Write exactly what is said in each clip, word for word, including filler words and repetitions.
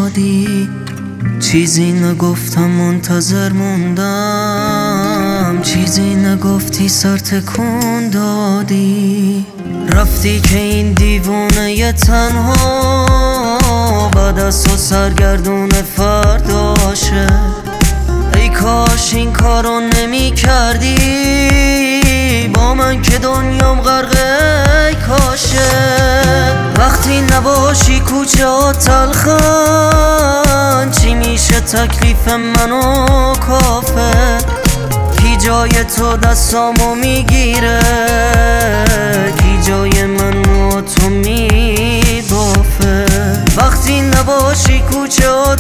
دادی، چیزی نگفتم منتظر موندم، چیزی نگفتی سر تکون دادی. رفتی که این دیوونه ی تنها بعد از تو سرگردون فرداشه. ای کاش این کارو نمی کردی با من که دنیام غرقه ای کاشه. وقتی نباشی کوچه ها تلخن، چی میشه تکلیف من و کافه؟ کی جای تو دستامو میگیره، کی جای من و تو میبافه؟ وقتی نباشی کوچه ها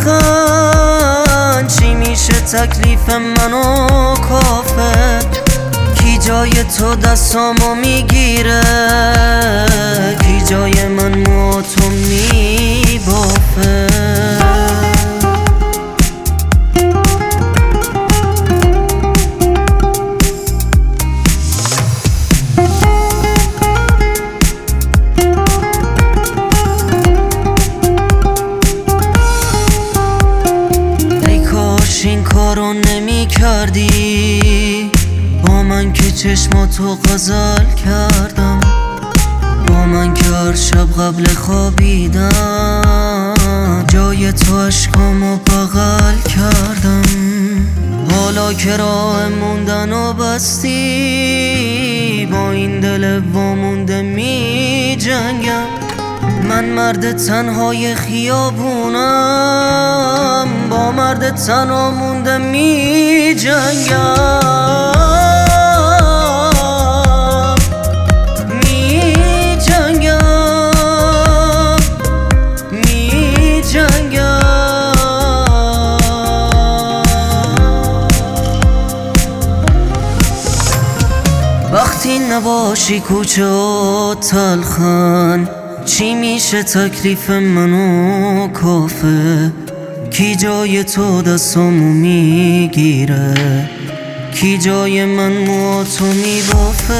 تلخن، چی میشه تکلیف من و کافه؟ کی جای تو دستامو میگیره، کی جای من و تو میبافه؟ این کارو نمی کردی با من که چشماتو غزل کردم، با من که هر شب قبل خوابیدم جای تو عشقامو بغل کردم. حالا که راه موندن و بستی با این دل وامونده می جنگم. من مرد تنهای خیابونم، با مرد تنها مونده می جنگم، می جنگم، می جنگم. وقتی نباشی کوچه ها تلخن، چی میشه تکلیف من و کافه؟ کی جای تو دستامو میگیره، کی جای من و تو میبافه؟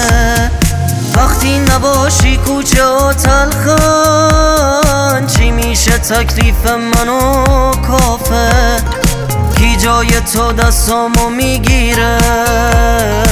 وقتی نباشی کوچه ها تلخن، چی میشه تکلیف من و کافه؟ کی جای تو دستامو میگیره،